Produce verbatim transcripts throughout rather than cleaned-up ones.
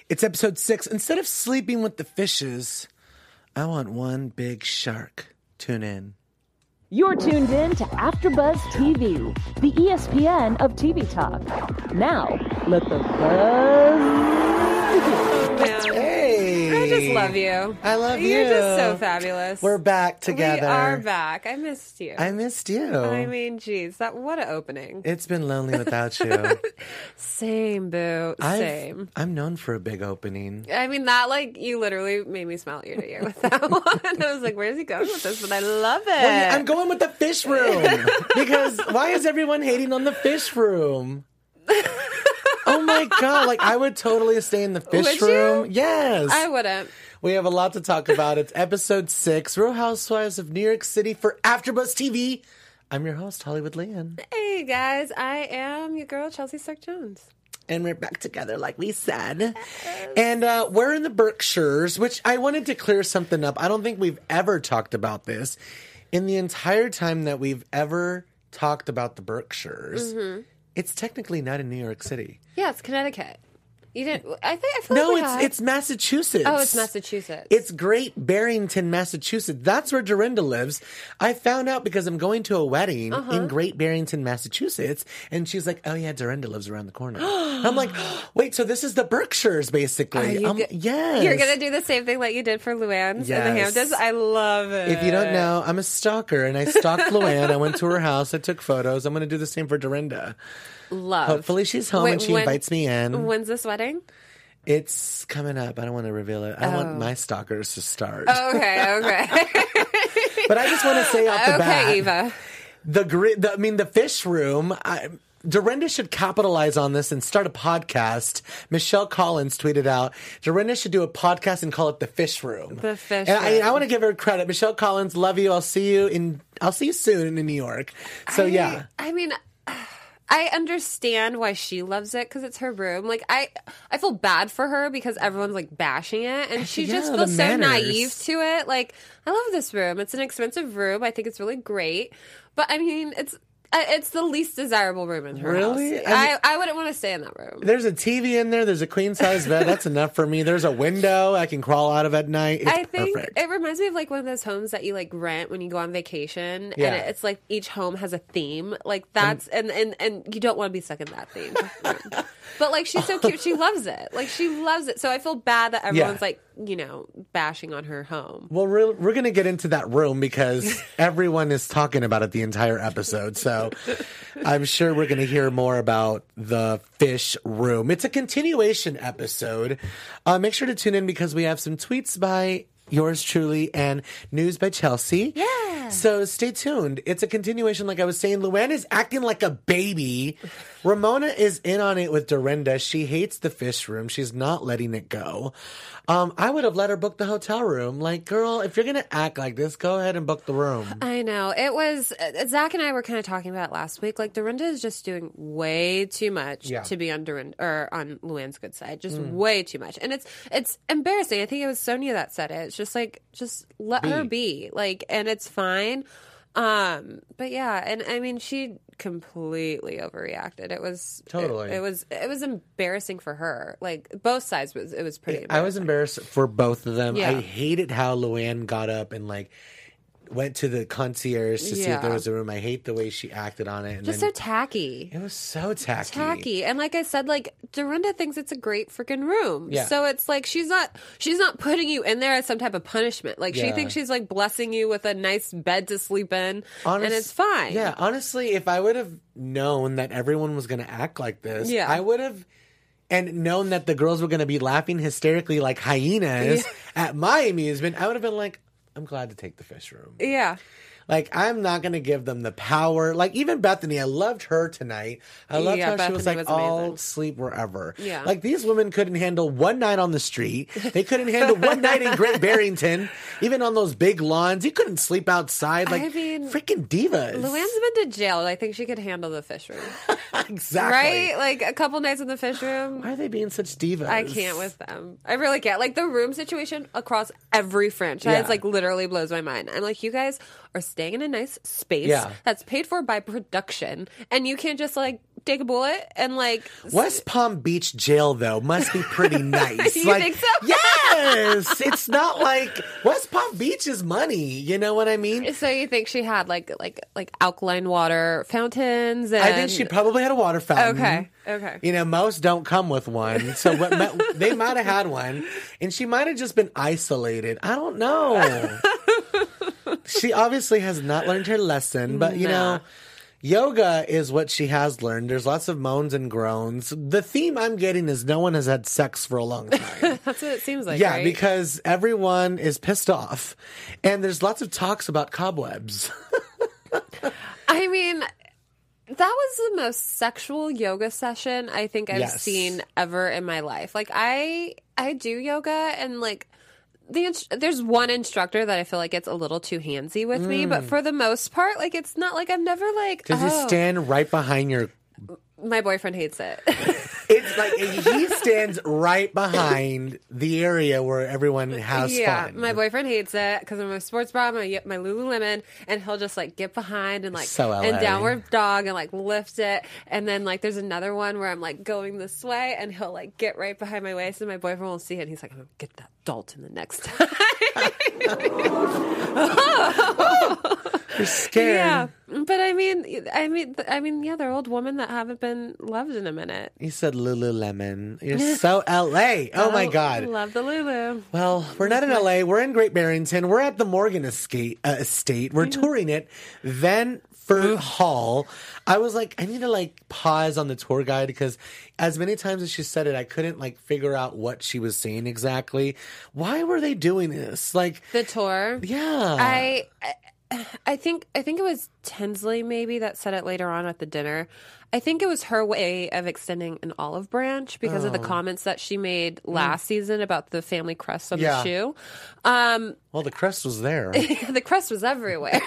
It's episode six. Instead of sleeping with the fishes, I want one big shark. Tune in. You're tuned in to AfterBuzz T V, the E S P N of T V talk. Now, let the buzz begin. Hey! I just love you. I love You're you. You're just so fabulous. We're back together. We are back. I missed you. I missed you. I mean, geez, that what an opening. It's been lonely without you. Same, boo. I've, Same. I'm known for a big opening. I mean, that, like, you literally made me smile ear to ear with that one. I was like, where's he going with this? But I love it. Well, I'm going with the fish room. Because why is everyone hating on the fish room? Oh my God. Like, I would totally stay in the fish Would room. you? Yes. I wouldn't. We have a lot to talk about. It's episode six, Real Housewives of New York City for AfterBuzz T V. I'm your host, Hollywood Leanne. Hey, guys. I am your girl, Chelsea Stark Jones. And we're back together, like we said. Yes. And uh, we're in the Berkshires, which I wanted to clear something up. I don't think we've ever talked about this. In the entire time that we've ever talked about the Berkshires, mm-hmm. it's technically not in New York City. Yeah, it's Connecticut. You didn't. I think I feel no, like we it's have. it's Massachusetts. Oh, it's Massachusetts. It's Great Barrington, Massachusetts. That's where Dorinda lives. I found out because I'm going to a wedding uh-huh. in Great Barrington, Massachusetts, and she's like, "Oh yeah, Dorinda lives around the corner." I'm like, "Wait, so this is the Berkshires, basically?" Um, g- yes. You're gonna do the same thing that you did for Luann's yes. in the Hamptons. I love it. If you don't know, I'm a stalker, and I stalked Luann. I went to her house. I took photos. I'm going to do the same for Dorinda. Love. Hopefully, she's home Wait, and she when, invites me in. When's this wedding? It's coming up. I don't want to reveal it. I oh. want my stalkers to start. Oh, okay, okay. But I just want to say off the okay, bat. Okay, Eva. The, the I mean, the fish room. I, Dorinda should capitalize on this and start a podcast. Michelle Collins tweeted out, Dorinda should do a podcast and call it the Fish Room. The Fish and Room. I, I want to give her credit. Michelle Collins, love you. I'll see you in. I'll see you soon in New York. So I, yeah. I mean. I understand why she loves it because it's her room. Like I, I feel bad for her because everyone's like bashing it, and she yeah, just feels so manners. naive to it. Like I love this room. It's an expensive room. I think it's really great, but I mean, it's it's the least desirable room in her really? house. I, mean, I, I wouldn't want to stay in that room. There's a T V in there. There's a queen size bed. That's enough for me. There's a window I can crawl out of at night. It's I think perfect. It reminds me of like one of those homes that you like rent when you go on vacation, yeah. and it's like each home has a theme. Like that's and and, and, and you don't want to be stuck in that theme. But like she's so cute. She loves it. Like she loves it. So I feel bad that everyone's yeah. like, you know, bashing on her home. Well, we're, we're going to get into that room because everyone is talking about it the entire episode. So I'm sure we're going to hear more about the fish room. It's a continuation episode. Uh, make sure to tune in because we have some tweets by yours truly and news by Chelsea. Yeah. So stay tuned. It's a continuation. Like I was saying, Luann is acting like a baby. Ramona is in on it with Dorinda. She hates the fish room. She's not letting it go. Um, I would have let her book the hotel room. Like, girl, if you're going to act like this, go ahead and book the room. I know. It was, uh, Zach and I were kind of talking about it last week. Like, Dorinda is just doing way too much yeah. to be on Dorinda, or on Luann's good side. Just mm. way too much. And it's, it's embarrassing. I think it was Sonia that said it. It's just like, just let be. her be. Like, and it's fine. Um, but yeah, and I mean, she completely overreacted. It was totally. It, it was it was embarrassing for her. Like both sides was it was pretty. I was embarrassed for both of them. Yeah. I hated how Luann got up and like went to the concierge to yeah. see if there was a room. I hate the way she acted on it. And Just then, so tacky. It was so tacky. Tacky. And like I said, like Dorinda thinks it's a great freaking room. Yeah. So it's like she's not she's not putting you in there as some type of punishment. Like yeah. she thinks she's like blessing you with a nice bed to sleep in. Honest, and it's fine. Yeah, honestly, if I would have known that everyone was going to act like this, yeah. I would have and known that the girls were going to be laughing hysterically like hyenas yeah. at my amusement, I would have been like, I'm glad to take the fish room. Yeah. Like, I'm not going to give them the power. Like, even Bethany, I loved her tonight. I loved yeah, how Bethany she was like, was I'll sleep wherever. Yeah. Like, these women couldn't handle one night on the street. They couldn't handle one night in Great Barrington. Even on those big lawns. You couldn't sleep outside. Like, I mean, freaking divas. Luann's been to jail. I think she could handle the fish room. Exactly. Right? Like, a couple nights in the fish room. Why are they being such divas? I can't with them. I really can't. Like, the room situation across every franchise, Yeah. like, literally blows my mind. I'm like, you guys are staying in a nice space Yeah. that's paid for by production, and you can't just like take a bullet and like West Palm Beach jail, though, must be pretty nice. You like, think so? Yes! It's not like West Palm Beach is money. You know what I mean? So you think she had like like like alkaline water fountains? And... I think she probably had a water fountain. Okay, okay. You know, most don't come with one. So what, they might have had one, and she might have just been isolated. I don't know. She obviously has not learned her lesson, but you Nah. know, yoga is what she has learned. There's lots of moans and groans. The theme I'm getting is no one has had sex for a long time. That's what it seems like. Yeah, right? because everyone is pissed off, and there's lots of talks about cobwebs. I mean, that was the most sexual yoga session I think I've Yes. seen ever in my life. Like I I do yoga, and like the inst- there's one instructor that I feel like gets a little too handsy with me, but for the most part, like it's not like I've never like Does oh, he stand right behind your... my boyfriend hates it. It's like he stands right behind the area where everyone has yeah, fun. my boyfriend hates it because I'm a sports bra, my, my Lululemon, and he'll just like get behind and like So L A. and downward dog and like lift it, and then like there's another one where I'm like going this way, and he'll like get right behind my waist, and my boyfriend won't see it, and he's like, I'm gonna get that Dalton the next time. You're scared. Yeah, but I mean, I mean, I mean, yeah, they're old women that haven't been loved in a minute. You said Lululemon. You're so L A. Oh, my God. Love the Lulu. Well, we're not in L A. We're in Great Barrington. We're at the Morgan Estate. Uh, estate. We're touring it. Van Fert Hall. I was like, I need to like pause on the tour guide because as many times as she said it, I couldn't like figure out what she was saying exactly. Why were they doing this? Like, The tour. yeah. I, I I think I think it was Tinsley maybe that said it later on at the dinner. I think it was her way of extending an olive branch because of the comments that she made last season about the family crest on Yeah. the shoe. Um, Well, the crest was there. the crest was everywhere.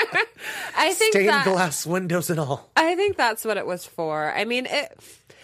I think Stained that, glass windows and all. I think that's what it was for. I mean, it.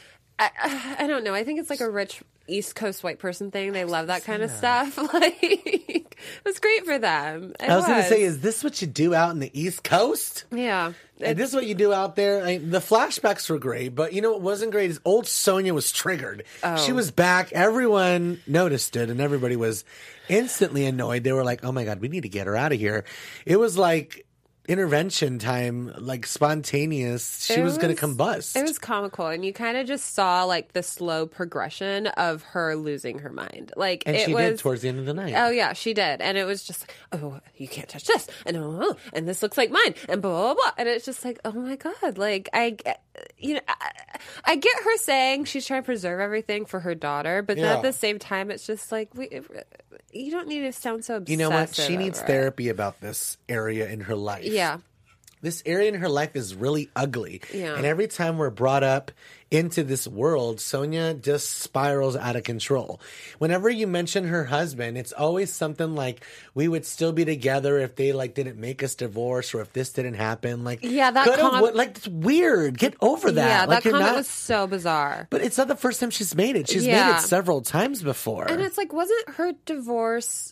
I, I don't know. I think it's like a rich East Coast white person thing. They love that kind of stuff. Like, it was great for them. It I was, going to was. say, is this what you do out in the East Coast? yeah. And this is what you do out there. I, the flashbacks were great, but you know what wasn't great is old Sonia was triggered. Oh. She was back. Everyone noticed it, and everybody was instantly annoyed. They were like, "Oh my god, we need to get her out of here." It was like intervention time, like spontaneous. She It was, going was- to combust. It was comical, and you kind of just saw like the slow progression of her losing her mind. Like and it she was. did towards the end of the night. Oh yeah, she did, and it was just like, oh, you can't touch this, and oh, and this looks like mine, and blah blah blah, and it's just like, oh my god, like I, get- you know, I, I get her saying she's trying to preserve everything for her daughter, but then Yeah. at the same time, it's just like we, you don't need to sound so obsessive. You know what? She needs over it. therapy about this area in her life. Yeah. This area in her life is really ugly. Yeah. And every time we're brought up into this world, Sonia just spirals out of control. Whenever you mention her husband, it's always something like, we would still be together if they like didn't make us divorce or if this didn't happen. Like, Yeah, that could've, com- what- like it's weird. Get over that. Yeah, like, that you're comment not- was so bizarre. But it's not the first time she's made it. She's made Yeah. it several times before. And it's like, wasn't her divorce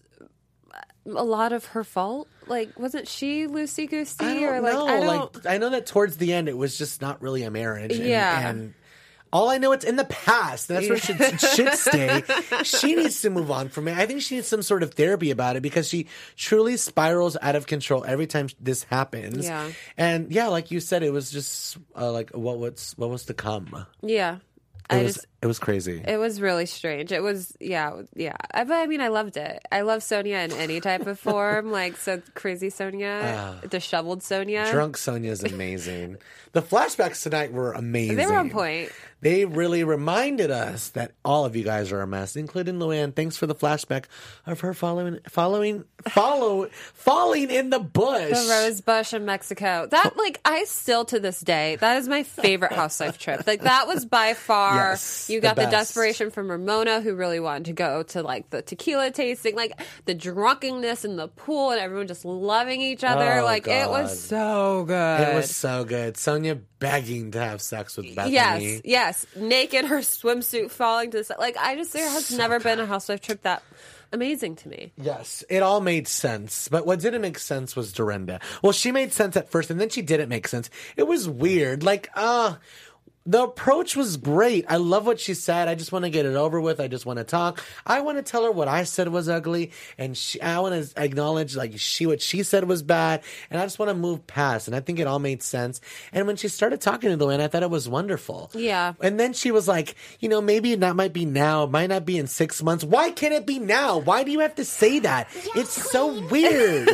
a lot of her fault? Like, wasn't she loosey goosey? I don't Or like, know. I don't. Like, I know that towards the end, it was just not really a marriage. And, Yeah. And all I know, it's in the past. That's where it should, should stay. She needs to move on from it. I think she needs some sort of therapy about it because she truly spirals out of control every time this happens. Yeah. And yeah, like you said, it was just uh, like what what's what was to come. yeah. It I was just. it was crazy. It was really strange. It was, yeah, yeah. I, but I mean, I loved it. I love Sonia in any type of form, like so crazy Sonia, disheveled Sonia. Drunk Sonia is amazing. The flashbacks tonight were amazing. They were on point. They really reminded us that all of you guys are a mess, including Luann. Thanks for the flashback of her following, following, follow, falling in the bush. The rose bush in Mexico. That, like, I still to this day, that is my favorite housewife trip. Like, that was by far Yes. You the got the, best. desperation from Ramona, who really wanted to go to like the tequila tasting, like the drunkenness in the pool, and everyone just loving each other. Oh, like it God. was so good. It was so good. Sonia begging to have sex with Bethany. Yes, yes, naked, her swimsuit falling to the side. Like I just, there has So never been good. a housewife trip that amazing to me. Yes, it all made sense. But what didn't make sense was Dorinda. Well, she made sense at first, and then she didn't make sense. It was weird. Like, uh, the approach was great. I love what she said. I just want to get it over with. I just want to talk. I want to tell her what I said was ugly, and she, I want to acknowledge like she what she said was bad, and I just want to move past. And I think it all made sense. And when she started talking to Luann, I thought it was wonderful. Yeah. And then she was like, you know, maybe that might be now, it might not be in six months. Why can't it be now? Why do you have to say that? It's so weird.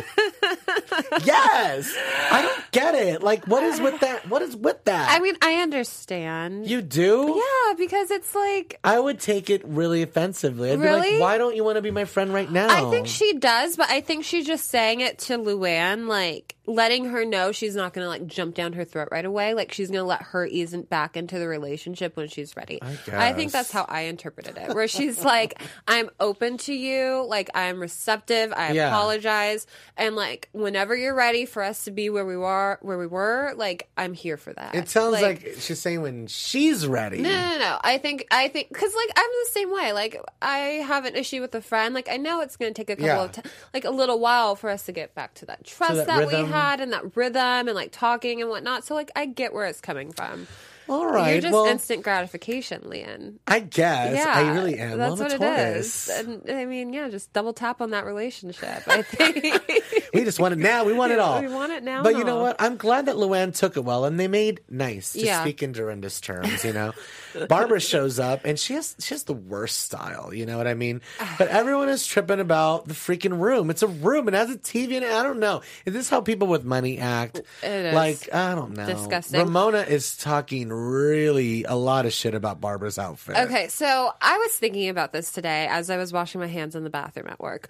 Yes, I don't get it. Like, what is with that? What is with that? I mean, I understand. You do? Yeah, because it's like I would take it really offensively. I'd be Really? like, why don't you want to be my friend right now? I think she does, but I think she's just saying it to Luann, like letting her know she's not going to like jump down her throat right away. Like she's going to let her ease in- back into the relationship when she's ready. I think guess. that's how I interpreted it. Where she's like, I'm open to you, like I'm receptive, I Yeah. apologize, and like whenever you're ready for us to be where we were, where we were, like I'm here for that. It sounds like, she's saying when she's ready. No, no, no. I think, I think, because like I'm the same way. Like I have an issue with a friend. Like I know it's going to take a couple Yeah. of, t- like a little while for us to get back to that trust that that, rhythm. we had and that rhythm and like talking and whatnot. So like I get where it's coming from. All right. You're just well, instant gratification, Leanne. I guess. Yeah, I really am. That's Well, I'm what a it Taurus. is. And I mean, yeah, just double tap on that relationship. I think We just want it now. We want it all. We want it now But and you know all. what? I'm glad that Luann took it well, and they made nice. To Yeah. speak in Dorinda's terms, you know. Barbara shows up, and she has she has the worst style. You know what I mean? But everyone is tripping about the freaking room. It's a room. It has a T V in it. I don't know. Is this how people with money act? It is. Like I don't know. Disgusting. Ramona is talking really a lot of shit about Barbara's outfit. Okay, so I was thinking about this today as I was washing my hands in the bathroom at work.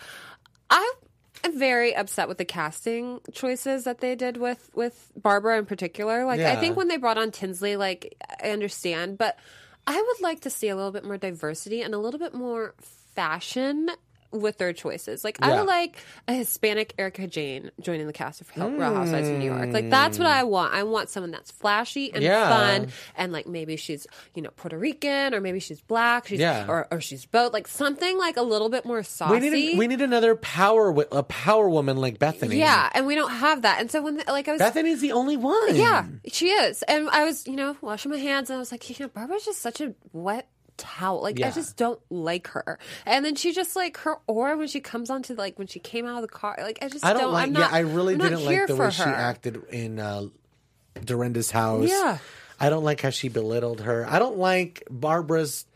I am very upset with the casting choices that they did with with Barbara in particular. Like, I Yeah. think when they brought on Tinsley, like, I understand, but I would like to see a little bit more diversity and a little bit more fashion with their choices. Like, I Yeah. would like a Hispanic Erica Jane joining the cast of Real Housewives of New York. Like, that's what I want. I want someone that's flashy and Yeah. fun, and like maybe she's, you know, Puerto Rican, or maybe she's black, she's, Yeah. or, or she's both. Like something like a little bit more saucy. We need a, we need another power wi- a power woman like Bethany. yeah, and we don't have that. And so when the, like I was Bethany's the only one. yeah, she is. And I was, you know, washing my hands, and I was like, you know, Barbara's just such a wet towel. Like, Yeah. I just don't like her. And then she just, like, her aura when she comes onto, like, when she came out of the car, like, I just I don't, don't like. I'm not, yeah, I really I'm not didn't here like the for way she her. acted in uh, Dorinda's house. Yeah. I don't like how she belittled her. I don't like Barbara's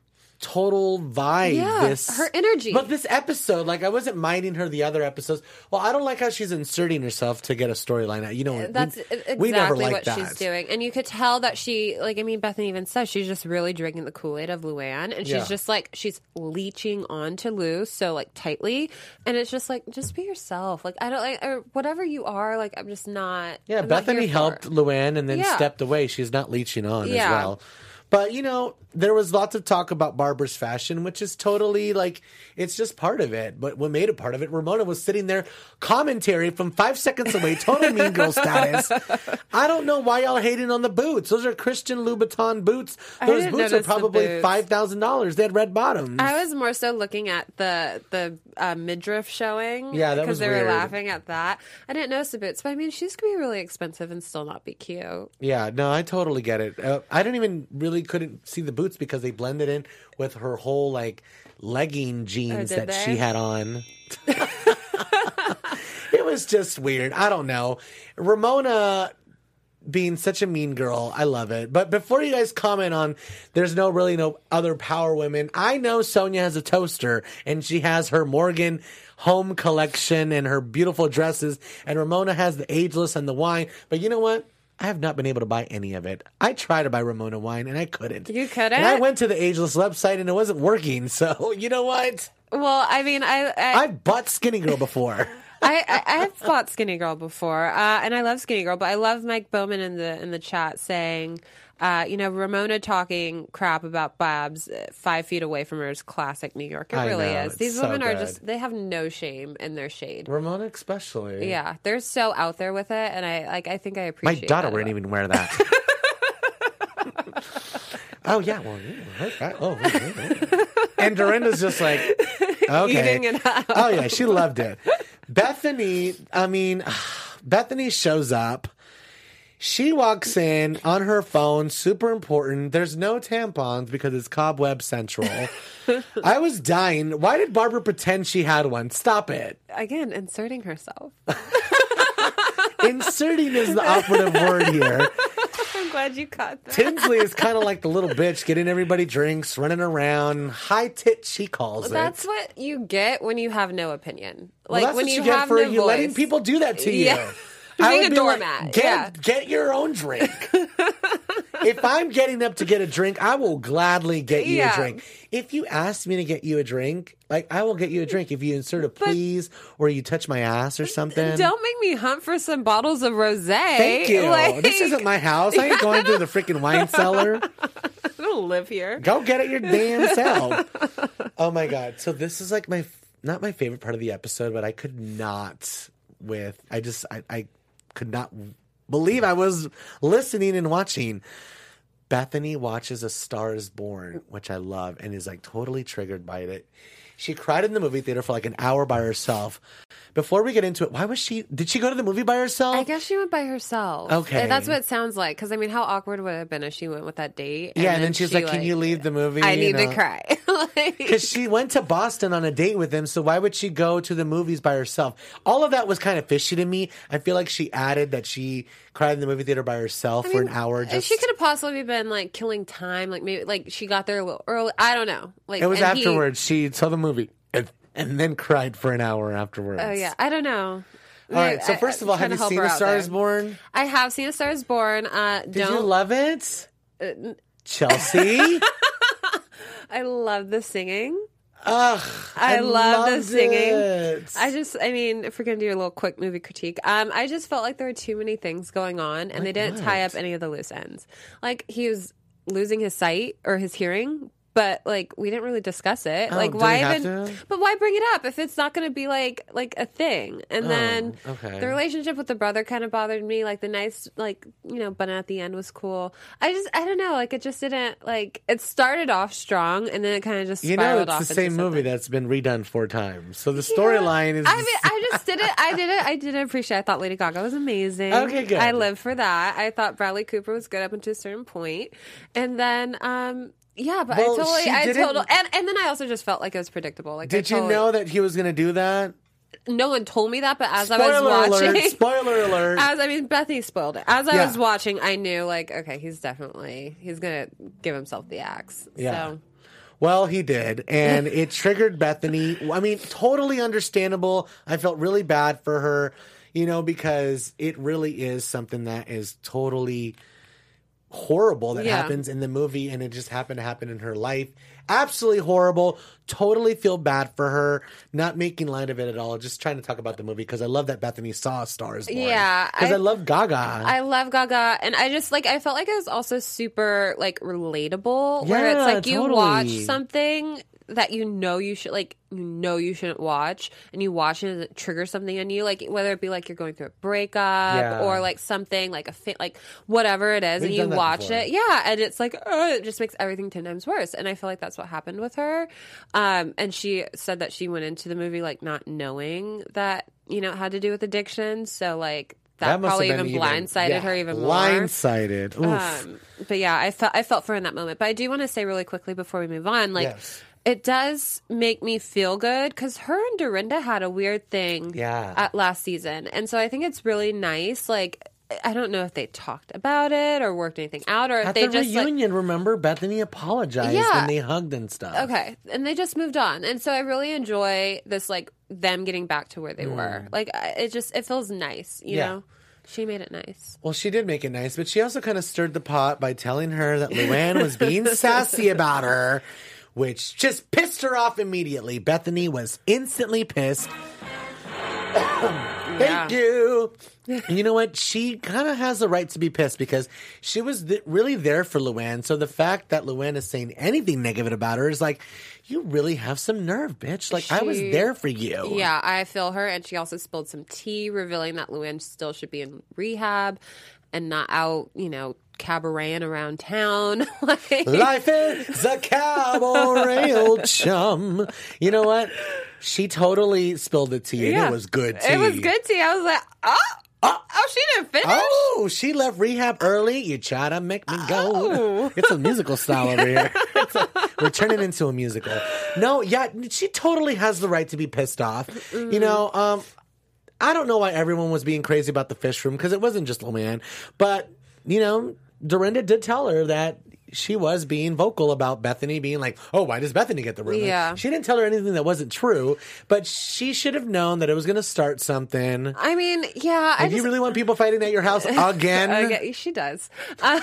total vibe. Yeah, this her energy. But this episode, like I wasn't minding her the other episodes. Well, I don't like how she's inserting herself to get a storyline out. You know, That's we, exactly we never what liked that. she's doing. And you could tell that she, like, I mean, Bethany even says she's just really drinking the Kool-Aid of Luann. And she's Yeah. just like, she's leeching onto Lou so, like, tightly. And it's just like, just be yourself. Like, I don't like, or whatever you are, like, I'm just not. Yeah, I'm not Bethany here for helped it. Luann and then Yeah. stepped away. She's not leeching on as Yeah. well. But, you know, there was lots of talk about Barbara's fashion, which is totally like, it's just part of it. But what made it part of it, Ramona was sitting there, commentary from five seconds away, total mean girl status. I don't know why y'all are hating on the boots. Those are Christian Louboutin boots. I Those didn't boots are notice the probably boots. five thousand dollars. They had red bottoms. I was more so looking at the the uh, midriff showing. Yeah, that because was they weird. were laughing at that. I didn't notice the boots, but I mean, she's gonna be really expensive and still not be cute. Yeah, no, I totally get it. Uh, I didn't even really couldn't see the boots because they blended in with her whole like legging jeans Oh, did that she they? had on. It was just weird. I don't know. Ramona being such a mean girl, I love it. But before you guys comment on there's no really no other power women, I know Sonia has a toaster and she has her Morgan home collection and her beautiful dresses, and Ramona has the ageless and the wine. But you know what? I have not been able to buy any of it. I tried to buy Ramona wine and I couldn't. You couldn't? And I went to the Ageless website and it wasn't working. So you know what? Well, I mean, I, I I've bought Skinny Girl before. I, I I've fought Skinny Girl before, uh, and I love Skinny Girl, but I love Mike Bowman in the in the chat saying, uh, you know, Ramona talking crap about Babs uh, five feet away from her is classic New York. It I really know, is. it's These so women are good. just they have no shame in their shade. Ramona especially. Yeah, they're so out there with it, and I like. I think I My appreciate. daughter that wouldn't about- even wear that. Oh yeah, well, yeah, oh, and Dorinda's just like, okay, Eating it up. oh yeah, she loved it. Bethany, I mean, Bethany shows up. She walks in on her phone, super important. There's no tampons because it's Cobweb Central. I was dying. Why did Barbara pretend she had one? Stop it. Again, inserting herself. Inserting is the operative word here. I'm glad you caught that. Tinsley is kind of like the little bitch, getting everybody drinks, running around. High tit, she calls That's it. what you get when you have no opinion. Well, Like that's when what you, you get have for no you voice. letting people do that to you. Yeah. I Being would a be doormat, Like, get, yeah. get your own drink. If I'm getting up to get a drink, I will gladly get you Yeah. a drink. If you ask me to get you a drink, like I will get you a drink. If you insert a please or you touch my ass or something. Don't make me hunt for some bottles of rosé. Thank you. Like, This isn't my house. I ain't going through the freaking wine cellar. I don't live here. Go get it your damn self. Oh my god. So this is like my not my favorite part of the episode, but I could not with I just I, I could not believe I was listening and watching. Bethany watches A Star Is Born, which I love, and is like totally triggered by it. She cried in the movie theater for like an hour by herself. Before we get into it, why was she? Did she go to the movie by herself? I guess she went by herself. Okay. And that's what it sounds like. Because, I mean, how awkward would it have been if she went with that date? yeah, and then she's she, like, "Can you leave the movie? I You need to know? cry. Like- Because she went to Boston on a date with him, so why would she go to the movies by herself? All of that was kind of fishy to me. I feel like she added that she cried in the movie theater by herself for an hour. Just She could have possibly been like killing time, like maybe like she got there a little early. I don't know. Like it was and he- afterwards. She saw the movie and, and then cried for an hour afterwards. Oh yeah, I don't know. All right. So first of all, have you seen A Star Is Born? I have seen A Star Is Born. Uh, Did don't you love it, Chelsea? I love the singing. Ugh, I, I love the loved singing. it. I just, I mean, if we're gonna do a little quick movie critique, um, I just felt like there were too many things going on, and they didn't tie up any of the loose ends. Like he was losing his sight or his hearing, but like we didn't really discuss it. Oh, like do why we have even? to? But why bring it up if it's not going to be like like a thing? And then Oh, okay. the relationship with the brother kind of bothered me. Like the nice, like you know, bun at the end was cool. I just, I don't know. Like it just didn't like. It started off strong, and then it kind of just You know, spiraled it's off the into same movie something. that's been redone four times. So the storyline is. I mean, I just did it. I did it. I did appreciate. I thought Lady Gaga was amazing. Okay, good. I lived for that. I thought Bradley Cooper was good up until a certain point, and then, um, yeah, but Well, I totally, she I didn't- totally, and and then I also just felt like it was predictable. Like, I Did you totally- know that he was going to do that? No one told me that, but as I Spoiler was watching, alert! Spoiler alert! as I mean, Bethany spoiled it. As I Yeah. was watching, I knew like, okay, he's definitely he's gonna give himself the axe. Yeah. So. Well, he did, and it triggered Bethany. I mean, totally understandable. I felt really bad for her, you know, because it really is something that is totally horrible that Yeah. happens in the movie, and it just happened to happen in her life. Absolutely horrible. Totally feel bad for her. Not making light of it at all. Just trying to talk about the movie because I love that Bethany saw A Star Is Born. Yeah, because I, I- love Gaga. I love Gaga, and I just like I felt like it was also super like relatable. Where it's Yeah, like you totally. watch something that you know you should like you know you shouldn't watch, and you watch it and it triggers something in you, like whether it be like you're going through a breakup Yeah. or like something like a fa- like whatever it is, We've and you done that watch before. it, yeah, and it's like oh, it just makes everything ten times worse. And I feel like that's what happened with her. Um, and she said that she went into the movie like not knowing that you know it had to do with addiction, so like. That, must probably have been even blindsided yeah, her even more. Blindsided. Oof. Um, but yeah, I felt I felt for her in that moment. But I do want to say really quickly before we move on, like Yes. it does make me feel good because her and Dorinda had a weird thing Yeah. at last season, and so I think it's really nice. Like I don't know if they talked about it or worked anything out, or if At they the just like, reunion, remember, Bethany apologized Yeah. and they hugged and stuff. okay, and they just moved on. And so I really enjoy this, like them getting back to where they were. Like I- it just it feels nice, you Mm. Yeah. know. She made it nice. Well, she did make it nice, but she also kind of stirred the pot by telling her that Luann was being sassy about her, which just pissed her off immediately. Bethany was instantly pissed. Thank Yeah. you. And you know what? She kind of has the right to be pissed because she was th- really there for Luann. So the fact that Luann is saying anything negative about her is like, you really have some nerve, bitch. Like, I was She- there for you. Yeah, I feel her. And she also spilled some tea, revealing that Luann still should be in rehab and not out, you know, cabareting around town. Like, Life is a cabaret, old chum. You know what? She totally spilled the tea, and yeah. it was good tea. It was good tea. I was like, oh, oh, oh she didn't finish. Oh, she left rehab early. You try to make me go. Oh. It's a musical style over here. It's a, we're turning into a musical. No, yeah, she totally has the right to be pissed off. Mm-hmm. You know, um, I don't know why everyone was being crazy about the fish room because it wasn't just Luann. But, you know, Dorinda did tell her that she was being vocal about Bethany being like, oh, why does Bethany get the room? Yeah. Like, she didn't tell her anything that wasn't true, but she should have known that it was going to start something. I mean, yeah. I If you just, really want people fighting at your house again? Okay, she does. Um,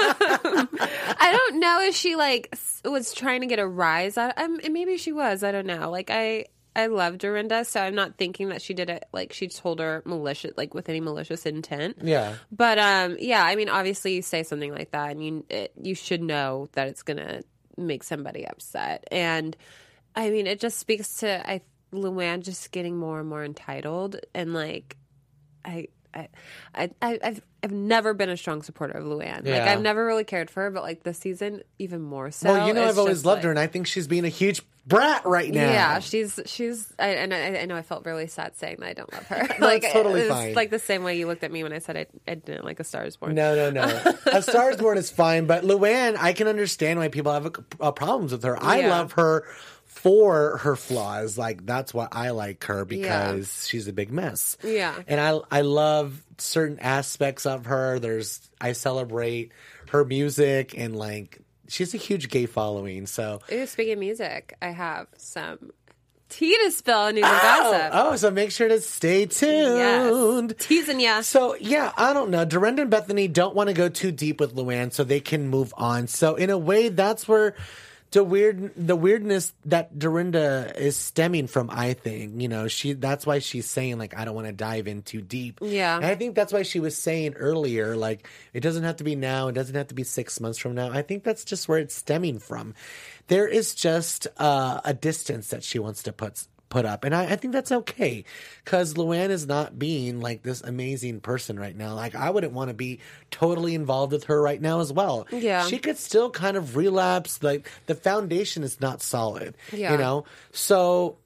I don't know if she like s- was trying to get a rise out. Um, and maybe she was. I don't know. Like I, I love Dorinda, so I'm not thinking that she did it like she told her malicious, like with any malicious intent. Yeah. But um, yeah. I mean, obviously, you say something like that, and you it, you should know that it's gonna make somebody upset. And I mean, it just speaks to I Luann just getting more and more entitled, and like I. I, I, I- I've, I've never been a strong supporter of Luann. Like, Yeah. I've never really cared for her, but like this season, even more so. Well, you know, It's I've always just, loved like- her, and I think she's being a huge brat right now. Yeah, she's she's. I, and I, I know I felt really sad saying that I don't love her. like it's totally it was fine. Like the same way you looked at me when I said I, I didn't like A Star Is Born. No, no, no. A Star Is Born is fine, but Luann, I can understand why people have a, a problems with her. I Yeah. love her for her flaws. Like, that's why I like her, because Yeah. she's a big mess. Yeah. And I I love certain aspects of her. There's I celebrate her music, and like she's a huge gay following. So Ooh, speaking of music, I have some tea to spill news and oh, gossip. oh, so make sure to stay tuned. Yes, teasing ya. So, yeah, I don't know. Dorinda and Bethany don't want to go too deep with Luann so they can move on. So, in a way, that's where the weird, the weirdness that Dorinda is stemming from, I think. You know, she that's why she's saying, like, I don't want to dive in too deep. Yeah. And I think that's why she was saying earlier, like, it doesn't have to be now. It doesn't have to be six months from now. I think that's just where it's stemming from. There is just uh, a distance that she wants to put put up. And I, I think that's okay, because Luann is not being like this amazing person right now. Like, I wouldn't want to be totally involved with her right now as well. Yeah. She could still kind of relapse. Like, the foundation is not solid, Yeah. you know? So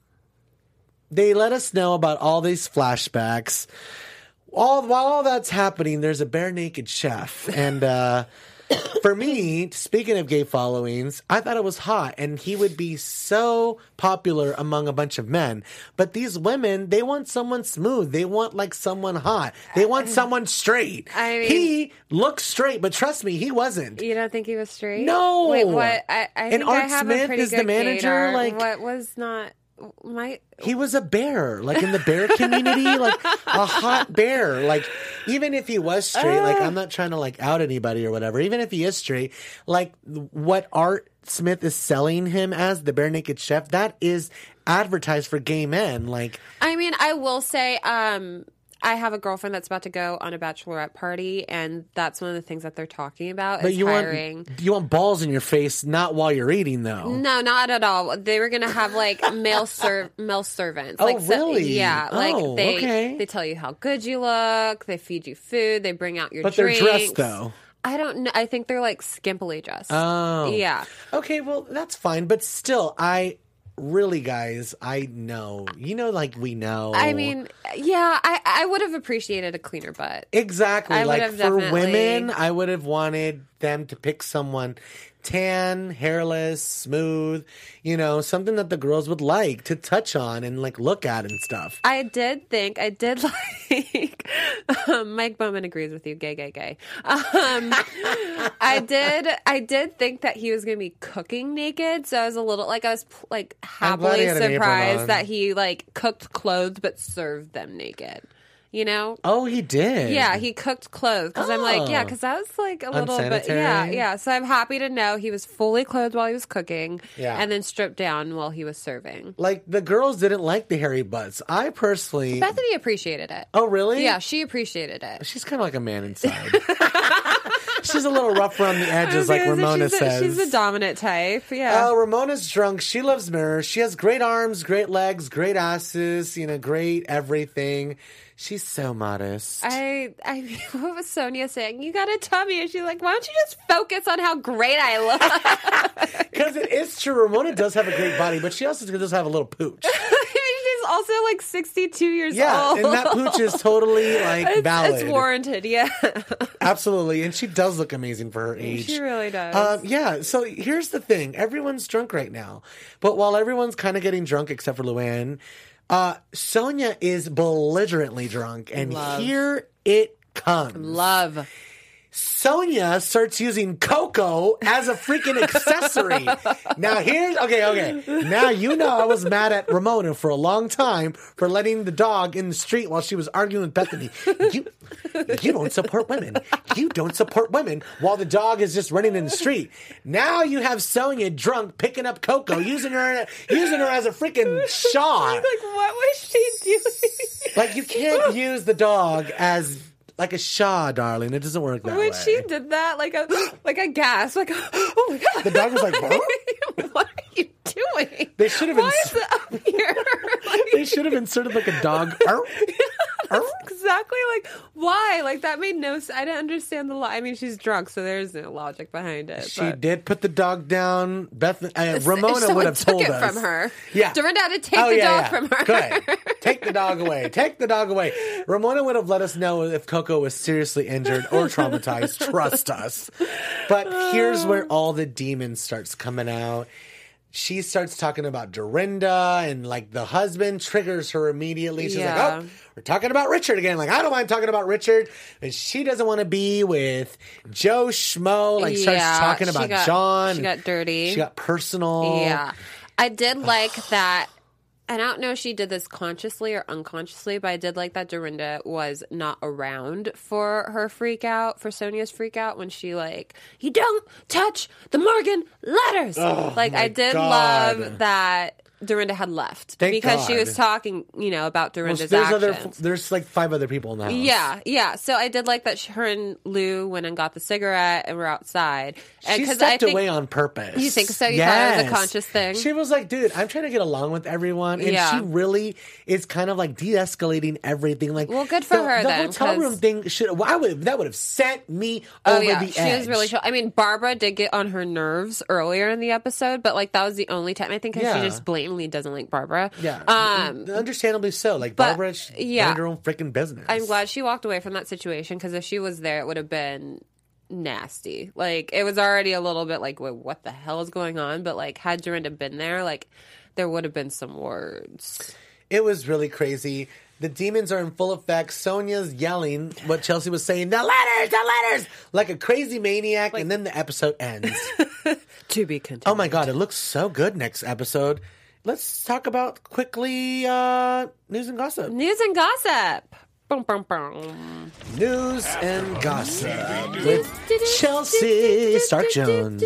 they let us know about all these flashbacks. All while all that's happening, there's a bare naked chef. And uh for me, speaking of gay followings, I thought it was hot, and he would be so popular among a bunch of men. But these women, they want someone smooth. They want like someone hot. They want someone straight. I mean- he looks straight, but trust me, he wasn't. You don't think he was straight? No. Wait, what? I, I And think I Art have Smith a pretty is the good manager, gaydar. like- What was not my? He was a bear, like in the bear community, like a hot bear. Like, even if he was straight, like, I'm not trying to like out anybody or whatever. Even if he is straight, like what Art Smith is selling him as, the bare naked chef, that is advertised for gay men. Like, I mean, I will say, um, I have a girlfriend that's about to go on a bachelorette party, and that's one of the things that they're talking about but is you hiring. want you want balls in your face, not while you're eating, though. No, not at all. They were gonna have like male ser- male servants. Oh, like, so- really? yeah. Like Oh, they okay. they tell you how good you look. They feed you food. They bring out your But drinks. they're dressed though. I don't know. I think they're like skimpily dressed. Oh, Yeah. Okay, well, that's fine. But still, I really, guys, I know. You know, like we know. I mean, yeah, I, I would have appreciated a cleaner butt. Exactly. I would like have for definitely- women, I would have wanted them to pick someone tan, hairless, smooth, you know, something that the girls would like to touch on and like look at and stuff. I did think I did like um, Mike Bowman agrees with you, gay, gay, gay. Um, I did, I did think that he was going to be cooking naked, so I was a little like I was like I'm glad he happily had an apron on. surprised that he like cooked clothes but served them naked. You know? Oh, he did. Yeah, he cooked clothes because I'm like, yeah, Oh. because that was like a little bit, Unsanitary? yeah, yeah. So I'm happy to know he was fully clothed while he was cooking, Yeah. and then stripped down while he was serving. Like, the girls didn't like the hairy butts. I personally... Bethany appreciated it. Oh, really? Yeah, she appreciated it. She's kind of like a man inside. She's a little rough around the edges, like I was gonna say, Ramona she's a, says. She's a dominant type. Yeah. Oh, Ramona's drunk. She loves mirrors. She has great arms, great legs, great asses, you know, great everything. She's so modest. I, I, what was Sonia saying? You got a tummy, and she's like, "Why don't you just focus on how great I look?" Because it is true. Ramona does have a great body, but she also does have a little pooch. I mean, she's also like sixty-two years Yeah, old. and that pooch is totally like it's, valid. It's warranted. Yeah. Absolutely, and she does look amazing for her age. She really does. Um, yeah, so here's the thing. Everyone's drunk right now. But while everyone's kind of getting drunk except for Luann, uh, Sonia is belligerently drunk. And Love. here it comes. Love. Sonia starts using Coco as a freaking accessory. Now here's, okay, okay. Now you know I was mad at Ramona for a long time for letting the dog in the street while she was arguing with Bethany. You, you don't support women. You don't support women while the dog is just running in the street. Now you have Sonia drunk picking up Coco, using her, using her as a freaking shaw. Like, what was she doing? Like, you can't use the dog as like a Shaw, darling. It doesn't work that When way. she did that, like a like a gasp, like oh my god, The dog was like, "Huh?" what are you doing? They should have Why ins- is it up here? Like, They should have inserted like a dog. Arr, arr. exactly like why? Like that made no sense. I didn't understand the lo- I mean, she's drunk, so there's no logic behind it. She but. did put the dog down. Beth, uh, Ramona Someone would have took told it us from her. Yeah, Dorinda had to take Oh, the yeah, dog yeah. from her. Good. Take the dog away. Take the dog away. Ramona would have let us know if Coco was seriously injured or traumatized. Trust us. But here's where all the demons starts coming out. She starts talking about Dorinda, and like the husband triggers her immediately. She's Yeah. like, "Oh, we're talking about Richard again." Like, I don't mind talking about Richard, and she doesn't want to be with Joe Schmo. Like, starts Yeah, talking she about got- John. she got dirty. She got personal. Yeah. I did like that. And I don't know if she did this consciously or unconsciously, but I did like that Dorinda was not around for her freak out, for Sonia's freak out when she like, you don't touch the Morgan letters. Oh, like my I did God. love that Dorinda had left Thank because she God. was talking, you know, about Well, Dorinda's there's actions. other. There's like five other people in the house. Yeah, yeah. So I did like that she, her and Lou went and got the cigarette and were outside. And She 'cause stepped I think, away on purpose. You think so? You thought it was a conscious thing? She was like, dude, I'm trying to get along with everyone. And Yeah. she really is kind of like de-escalating everything. Like, Well, good for the, her The then, hotel 'cause- room thing should, well, I would, that would have sent me Oh over yeah, the she edge. was really chill. I mean, Barbara did get on her nerves earlier in the episode, but like that was the only time I think 'cause Yeah. she just blatantly doesn't like Barbara. Yeah. Um, Understandably so. Like, but, Barbara, she yeah. minded her own freaking business. I'm glad she walked away from that situation because if she was there, it would have been nasty. Like it was already a little bit like, wait, what the hell is going on? But like, had Dorinda been there, like there would have been some words. It was really crazy. The demons are in full effect. Sonia's yelling what Chelsea was saying, the letters, the letters, like a crazy maniac, and then the episode ends. To be continued. Oh my God, it looks so good next episode. Let's talk about quickly uh, news and gossip. News and gossip. Boom, boom, boom. News and gossip with Chelsea Stark Jones.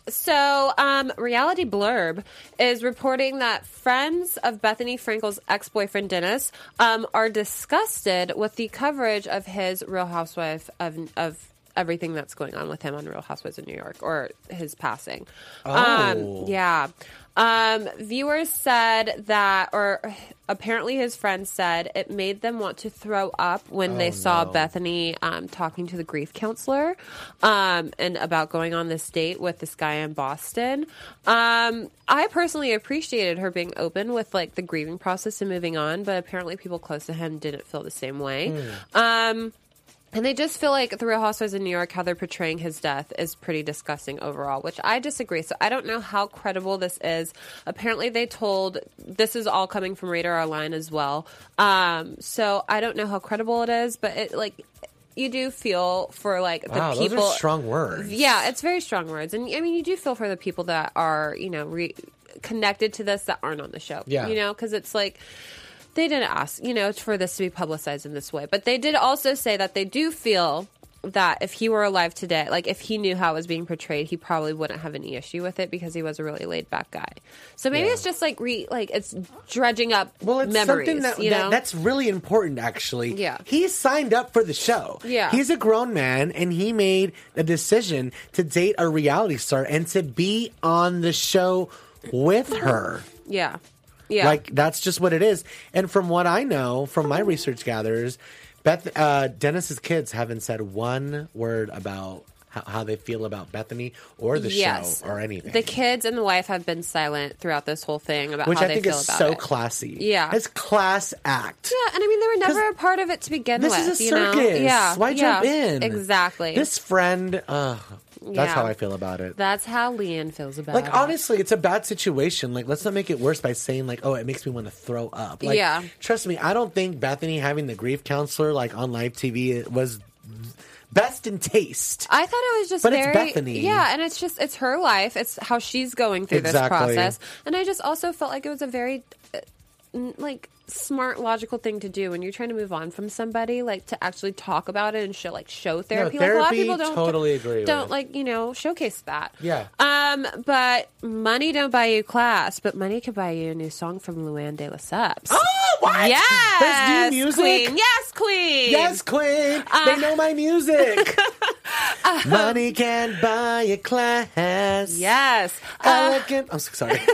So, um, Reality Blurb is reporting that friends of Bethany Frankel's ex-boyfriend Dennis um, are disgusted with the coverage of his Real Housewife of of everything that's going on with him on Real Housewives of New York or his passing. Oh. Um, yeah. Um, viewers said that, or apparently his friends said, it made them want to throw up when they saw no. Bethany um, talking to the grief counselor um, and about going on this date with this guy in Boston. Um, I personally appreciated her being open with like the grieving process and moving on, but apparently people close to him didn't feel the same way. Um, And they just feel like The Real Housewives of New York, how they're portraying his death is pretty disgusting overall, which I disagree. So I don't know how credible this is. Apparently they told, this is all coming from Radar Online as well. Um, so I don't know how credible it is, but it like, you do feel for like the Wow, people. those are strong words. Yeah, it's very strong words. And I mean, you do feel for the people that are, you know, re- connected to this that aren't on the show. Yeah. You know, because it's like, they didn't ask, you know, for this to be publicized in this way. But they did also say that they do feel that if he were alive today, like if he knew how it was being portrayed, he probably wouldn't have any issue with it because he was a really laid back guy. So maybe Yeah. it's just like re, like it's dredging up Well, it's memories. something that, you that know? that's really important, actually. Yeah. He signed up for the show. Yeah. He's a grown man, and he made a decision to date a reality star and to be on the show with her. yeah, yeah. Like, that's just what it is. And from what I know, from my research gatherers, Beth, uh, Dennis's kids haven't said one word about how, how they feel about Bethany or the yes. show or anything. The kids and the wife have been silent throughout this whole thing about Which how I they think feel is about so it. classy. Yeah. It's class act. Yeah, and I mean they were never a part of it to begin This with. is a you circus. know? Yeah, Why yeah, jump in? Exactly. This friend, uh, that's Yeah. how I feel about it. That's how Leanne feels about Like, it. honestly, it's a bad situation. Like, let's not make it worse by saying, like, oh, it makes me want to throw up. Like, Yeah. trust me, I don't think Bethany having the grief counselor, like, on live T V it was best in taste. I thought it was just But it's very, Bethany. yeah, and it's just it's her life. It's how she's going through Exactly. this process, and I just also felt like it was a very uh, n- like smart, logical thing to do when you're trying to move on from somebody, like to actually talk about it and show like show therapy. like a lot of therapy, people don't totally agree don't with. like you know showcase that. Yeah. Um, but money don't buy you class, but money could buy you a new song from Luann de Lesseps. Oh, what? Yes, There's new music? Queen. Yes, Queen. Yes, Queen. Uh, they know my music. Money can buy a class. Yes. Uh, Elegant. I'm so sorry.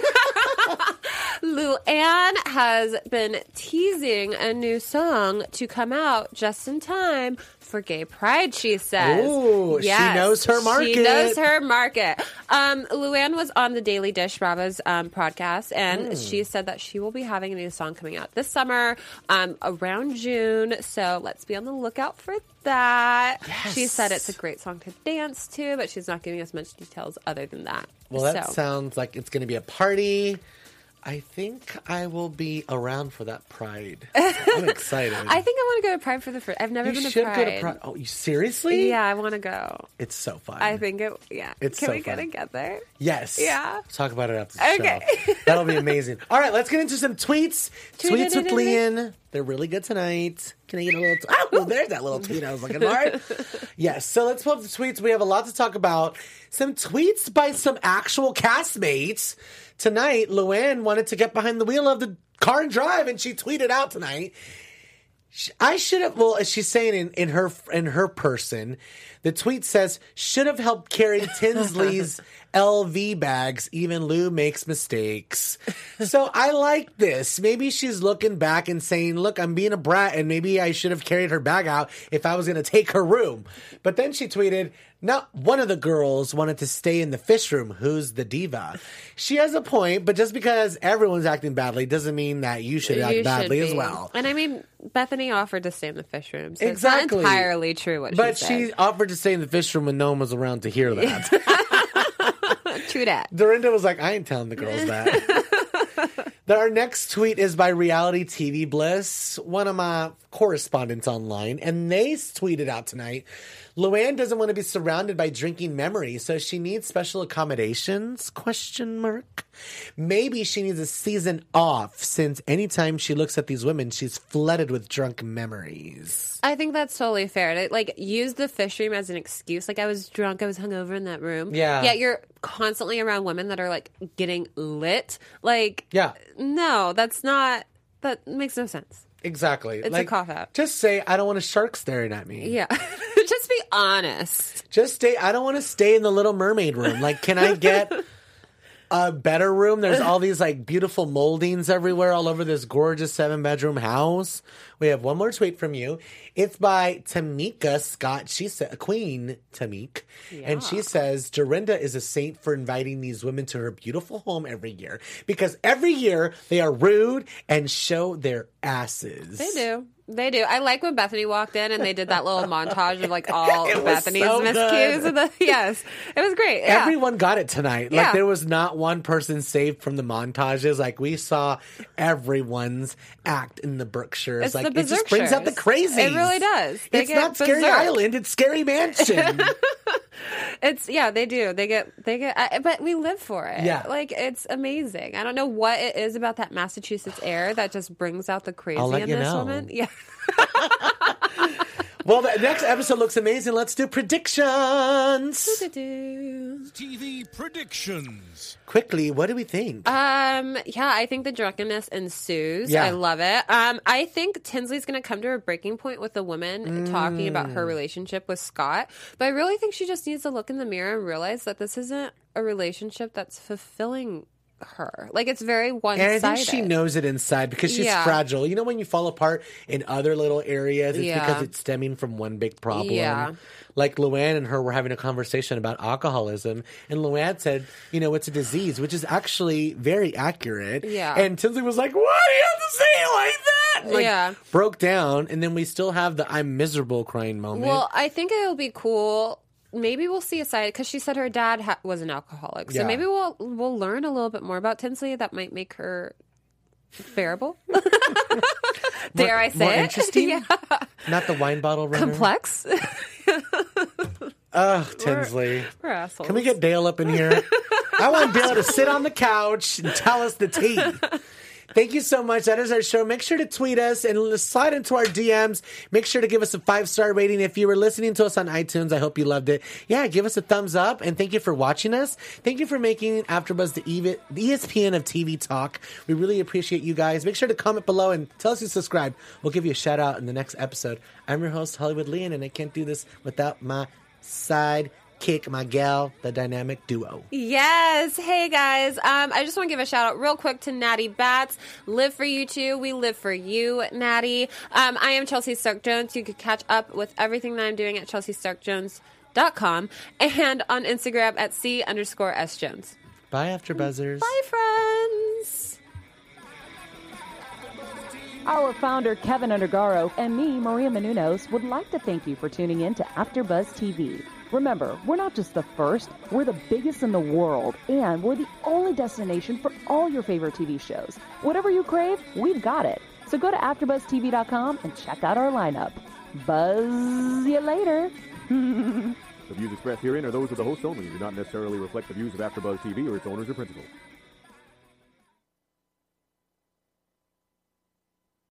Luann has been teasing a new song to come out just in time for Gay Pride, she says. Ooh, she knows her market. She knows her market. Um, Luann was on the Daily Dish, Bravo's um, podcast, and Mm. she said that she will be having a new song coming out this summer, um, around June. So let's be on the lookout for that. Yes. She said it's a great song to dance to, but she's not giving us much details other than that. Well, that So- sounds like it's going to be a party. I think I will be around for that Pride. I'm excited. I think I want to go to Pride for the first. I've never you been to should Pride. go to Pride. Oh, you seriously? Yeah, I want to go. It's so fun. I think it. Yeah, It's Can so we get fun. together? Yes. Yeah. Talk about it after the Okay. show. That'll be amazing. All right, let's get into some tweets. Tweets with Leanne. They're really good tonight. Can I get a little? T- oh, well, there's that little tweet I was looking for. Yes. So let's pull up the tweets. We have a lot to talk about. Some tweets by some actual castmates. Tonight, Luann wanted to get behind the wheel of the car and drive, and she tweeted out tonight. I should have. Well, as she's saying in, in her in her person, the tweet says should have helped carry Tinsley's L V bags. Even Lou makes mistakes. So I like this. Maybe she's looking back and saying, "Look, I'm being a brat, and maybe I should have carried her bag out if I was going to take her room." But then she tweeted, "Not one of the girls wanted to stay in the fish room. Who's the diva?" She has a point, but just because everyone's acting badly doesn't mean that you should act You should badly as be. well. And I mean, Bethany offered to stay in the fish room, so Exactly. it's not entirely true what But she she said. offered to stay in the fish room when no one was around to hear that. True that. Dorinda was like, I ain't telling the girls that. Our next tweet is by Reality T V Bliss, one of my correspondents online, and they tweeted out tonight, Luann doesn't want to be surrounded by drinking memories, so she needs special accommodations, question mark. Maybe she needs a season off, since anytime she looks at these women, she's flooded with drunk memories. I think that's totally fair. To, like, use the fish room as an excuse. Like, I was drunk, I was hungover in that room. Yeah. Yet you're constantly around women that are, like, getting lit. Like, Yeah. no, that's not, that makes no sense. Exactly. It's a cop-out. Just say, I don't want a shark staring at me. Yeah. Just be honest. Just stay. I don't want to stay in the Little Mermaid room. Like, can I get a better room? There's all these like beautiful moldings everywhere, all over this gorgeous seven bedroom house. We have one more tweet from you. It's by Tamika Scott. She said, Queen Tamik, and she says Dorinda is a saint for inviting these women to her beautiful home every year because every year they are rude and show their asses. They do. They do. I like when Bethany walked in and they did that little montage of like all It was Bethany's so miscues. good. And the, yes, it was great. Yeah. Everyone got it tonight. Yeah. Like, there was not one person saved from the montages. Like, we saw everyone's act in the Berkshires. It's like, the it just brings out the Berkshires. crazy. It really does. They It's get not Scary berserk. Island. It's Scary Mansion. It's yeah, they do. They get they get, I, but we live for it. Yeah. like it's amazing. I don't know what it is about that Massachusetts air that just brings out the crazy I'll let in you this know. woman. Yeah. Well, the next episode looks amazing. Let's do predictions. T V predictions. Quickly, what do we think? Um, yeah, I think the drunkenness ensues. Yeah. I love it. Um, I think Tinsley's going to come to a breaking point with the woman talking about her relationship with Scott. But I really think she just needs to look in the mirror and realize that this isn't a relationship that's fulfilling her. Like, it's very one-sided. And I think she knows it inside because she's Yeah. fragile. You know, when you fall apart in other little areas, it's Yeah. because it's stemming from one big problem. Yeah. Like Luann and her were having a conversation about alcoholism, and Luann said, you know, it's a disease, which is actually very accurate. Yeah. And Tinsley was like, why do you have to say it like that? Like, Yeah. broke down, and then we still have the I'm miserable crying moment. Well, I think it'll be cool. Maybe we'll see a side because she said her dad ha- was an alcoholic. So Yeah. maybe we'll we'll learn a little bit more about Tinsley that might make her bearable. Dare I say more it? interesting? Yeah. Not the wine bottle runner. Complex. Ugh, Tinsley. We're assholes. Can we get Dale up in here? I want Dale to sit on the couch and tell us the tea. Thank you so much. That is our show. Make sure to tweet us and slide into our D Ms. Make sure to give us a five-star rating. If you were listening to us on iTunes, I hope you loved it. Yeah, give us a thumbs up, and thank you for watching us. Thank you for making AfterBuzz the E V- the E S P N of T V talk. We really appreciate you guys. Make sure to comment below and tell us you subscribe. We'll give you a shout-out in the next episode. I'm your host, Hollywood Leon, and I can't do this without my sidekick, my gal, the dynamic duo. Yes. Hey, guys. Um, I just want to give a shout out real quick to Natty Bats. Live for you too. We live for you, Natty. Um, I am Chelsea Stark Jones. You can catch up with everything that I'm doing at chelsea stark jones dot com and on Instagram at C underscore S Jones. Bye, AfterBuzzers. Bye, friends. Our founder, Kevin Undergaro, and me, Maria Menounos, would like to thank you for tuning in to AfterBuzz T V. Remember, we're not just the first, we're the biggest in the world, and we're the only destination for all your favorite T V shows. Whatever you crave, we've got it. So go to after buzz t v dot com and check out our lineup. Buzz you later. The views expressed herein are those of the host only and do not necessarily reflect the views of AfterBuzz T V or its owners or principals.